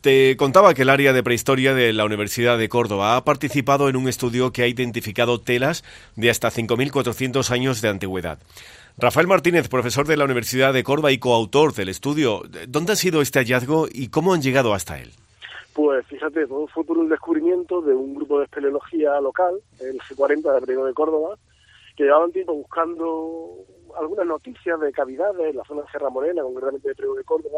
Te contaba que el área de prehistoria de la Universidad de Córdoba ha participado en un estudio que ha identificado telas de hasta 5.400 años de antigüedad. Rafael Martínez, profesor de la Universidad de Córdoba y coautor del estudio, ¿dónde ha sido este hallazgo y cómo han llegado hasta él? Pues fíjate, todo fue por un descubrimiento de un grupo de espeleología local, el G40 de Priego de Córdoba, que llevaban tiempo buscando algunas noticias de cavidades en la zona de Sierra Morena, concretamente de Priego de Córdoba,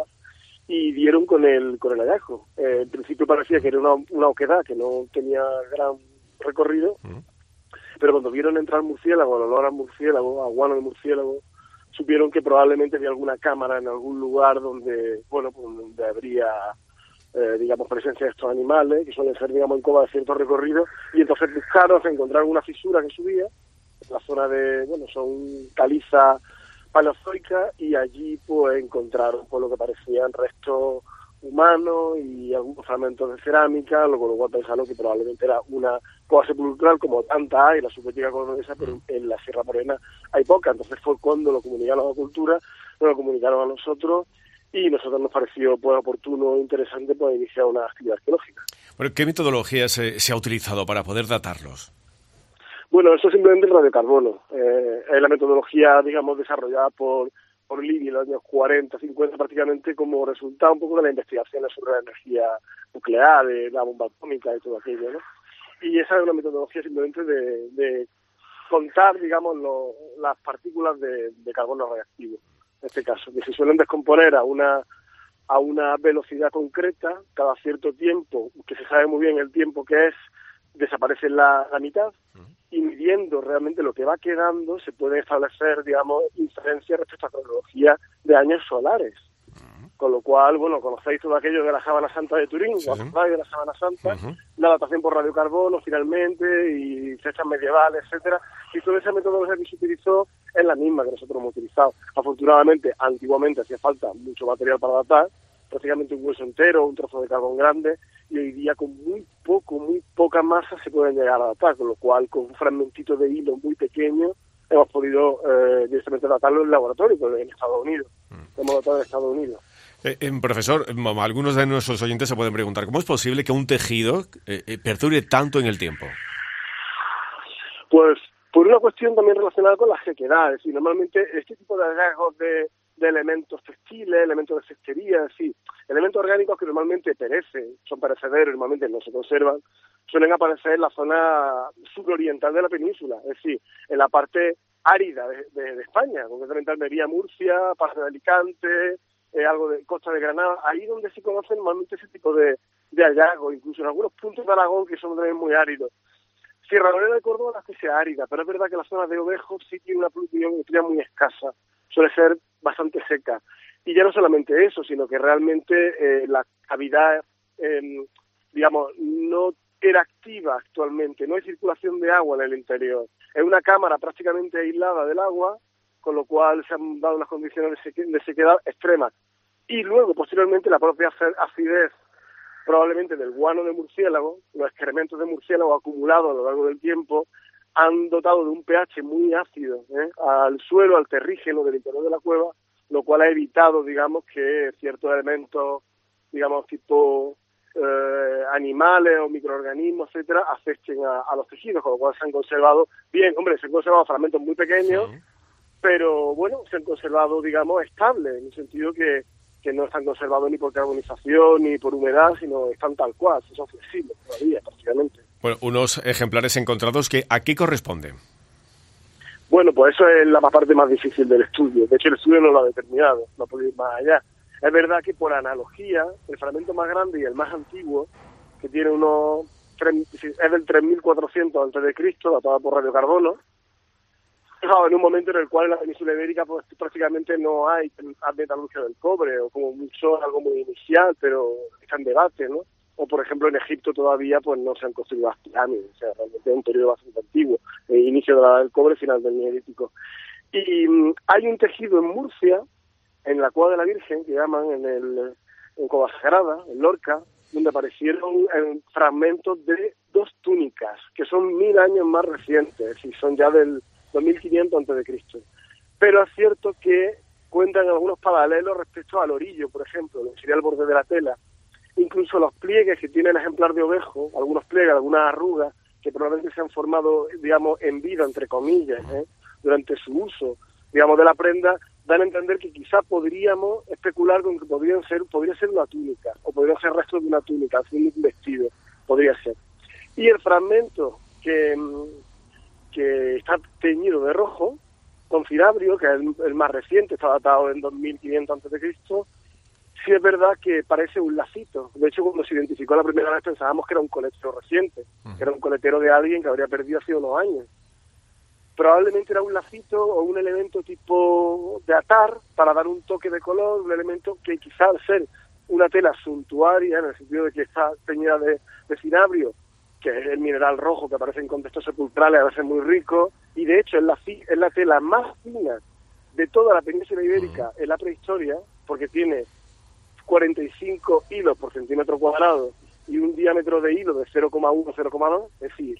y dieron con el hallazgo. En principio parecía que era una oquedad que no tenía gran recorrido, pero cuando vieron entrar murciélago, el olor a murciélago, a guano de murciélago, supieron que probablemente había alguna cámara en algún lugar donde, bueno, pues donde habría, digamos, presencia de estos animales, que suelen ser, digamos, en cova de cierto recorrido, y entonces buscaron, se encontraron una fisura que subía, en la zona de, bueno, son calizas paleozoicas, y allí pues encontraron pues lo que parecían restos humanos y algunos fragmentos de cerámica, con lo cual pensaron que probablemente era una cova sepulcral como tanta hay, la subética cordobesa, pero en la Sierra Morena hay poca. Entonces fue cuando lo comunicaron a la cultura, nos lo comunicaron a nosotros, y nosotros nos pareció pues oportuno e interesante pues iniciar una actividad arqueológica. Bueno, ¿qué metodología se ha utilizado para poder datarlos? Bueno, eso es simplemente el radiocarbono. Es la metodología, digamos, desarrollada por Libby en los años 40, 50, prácticamente como resultado un poco de las investigaciones sobre la energía nuclear, de la bomba atómica y todo aquello, ¿no? Y esa es una metodología simplemente de contar, digamos, las partículas de carbono radiactivo, en este caso, que se suelen descomponer a una velocidad concreta cada cierto tiempo, que se sabe muy bien el tiempo que es, desaparece la mitad, y midiendo realmente lo que va quedando se puede establecer, digamos, inferencias respecto a cronología de años solares. Con lo cual, bueno, conocéis todo aquello de la sábana santa de Turín, sí. ¿Acordáis de la sábana santa? La datación por radiocarbono, finalmente, y fechas medievales, etcétera. Y toda esa metodología que se utilizó es la misma que nosotros hemos utilizado. Afortunadamente, antiguamente hacía falta mucho material para datar, prácticamente un hueso entero, un trozo de carbón grande, y hoy día con muy poca masa se pueden llegar a datar, con lo cual con un fragmentito de hilo muy pequeño hemos podido directamente datarlo en el laboratorio, en Estados Unidos. Hemos datado en Estados Unidos. Profesor, algunos de nuestros oyentes se pueden preguntar, ¿cómo es posible que un tejido perdure tanto en el tiempo? Pues por una cuestión también relacionada con la sequedad. Es decir, normalmente este tipo de hallazgos de elementos textiles, elementos de cestería, es decir, elementos orgánicos que normalmente perecen, son perecederos, normalmente no se conservan, suelen aparecer en la zona suroriental de la península, es decir, en la parte árida de España, concretamente Almería, Murcia, parte de Alicante, algo de Costa de Granada, ahí donde se conocen normalmente ese tipo de hallazgos, incluso en algunos puntos de Aragón que son también muy áridos. Sierra Morena de Córdoba no es que sea árida, pero es verdad que la zona de Ovejo sí tiene una pluviometría muy escasa, suele ser bastante seca. Y ya no solamente eso, sino que realmente la cavidad, digamos, no era activa actualmente, no hay circulación de agua en el interior. Es una cámara prácticamente aislada del agua, con lo cual se han dado unas condiciones de sequedad extremas. Y luego, posteriormente, la propia acidez, probablemente del guano de murciélago, los excrementos de murciélago acumulados a lo largo del tiempo, han dotado de un pH muy ácido al suelo, al terrígeno del interior de la cueva, lo cual ha evitado, digamos, que ciertos elementos, digamos, tipo animales o microorganismos, etcétera, afecten a los tejidos, con lo cual se han conservado bien. Hombre, se han conservado fragmentos muy pequeños, pero bueno, se han conservado, digamos, estables, en el sentido que no están conservados ni por carbonización ni por humedad, sino están tal cual, son flexibles todavía, prácticamente. Bueno, unos ejemplares encontrados que ¿a qué corresponden? Bueno, pues eso es la parte más difícil del estudio. De hecho, el estudio no lo ha determinado, no ha podido ir más allá. Es verdad que por analogía, el fragmento más grande y el más antiguo, que tiene es del 3400 a.C., datado por radiocarbono, en un momento en el cual en la península ibérica pues prácticamente no hay metalurgia del cobre, o como mucho algo muy inicial, pero está en debate, ¿no? O por ejemplo en Egipto todavía pues no se han construido las pirámides, o sea, realmente es un periodo bastante antiguo, inicio de la edad del cobre, final del neolítico. Y hay un tejido en Murcia, en la Cueva de la Virgen, que llaman en Cova Sagrada, en Lorca, donde aparecieron fragmentos de 2 túnicas, que son 1000 años más recientes, es decir, son ya del 2500 a.C. Pero es cierto que cuentan algunos paralelos respecto al orillo, por ejemplo, lo que sería el borde de la tela, incluso los pliegues que tiene el ejemplar de ovejo, algunos pliegues, algunas arrugas, que probablemente se han formado, digamos, en vida, entre comillas, durante su uso, digamos, de la prenda, dan a entender que quizá podríamos especular con que podría ser una túnica, o podría ser restos de una túnica, un vestido, podría ser. Y el fragmento que está teñido de rojo, con cinabrio, que es el más reciente, está datado en 2500 a.C., sí es verdad que parece un lacito. De hecho, cuando se identificó la primera vez pensábamos que era un coletero reciente, que era un coletero de alguien que habría perdido hace unos años. Probablemente era un lacito o un elemento tipo de atar para dar un toque de color, un elemento que quizá al ser una tela suntuaria, en el sentido de que está teñida de cinabrio, que es el mineral rojo que aparece en contextos sepulcrales, a veces muy rico, y de hecho es la tela más fina de toda la península ibérica en la prehistoria, porque tiene 45 hilos por centímetro cuadrado y un diámetro de hilo de 0,1, 0,2, es decir,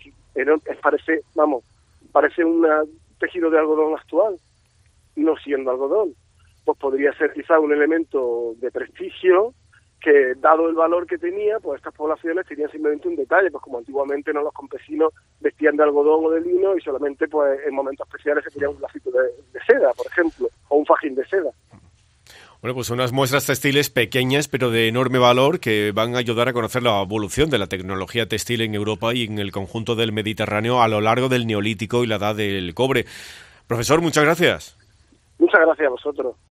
parece un tejido de algodón actual, no siendo algodón. Pues podría ser quizá un elemento de prestigio que, dado el valor que tenía, pues estas poblaciones tenían simplemente un detalle, pues como antiguamente los campesinos vestían de algodón o de lino y solamente pues en momentos especiales se ponía un lacito de seda, por ejemplo, o un fajín de seda. Bueno, pues unas muestras textiles pequeñas pero de enorme valor que van a ayudar a conocer la evolución de la tecnología textil en Europa y en el conjunto del Mediterráneo a lo largo del Neolítico y la Edad del Cobre. Profesor, muchas gracias. Muchas gracias a vosotros.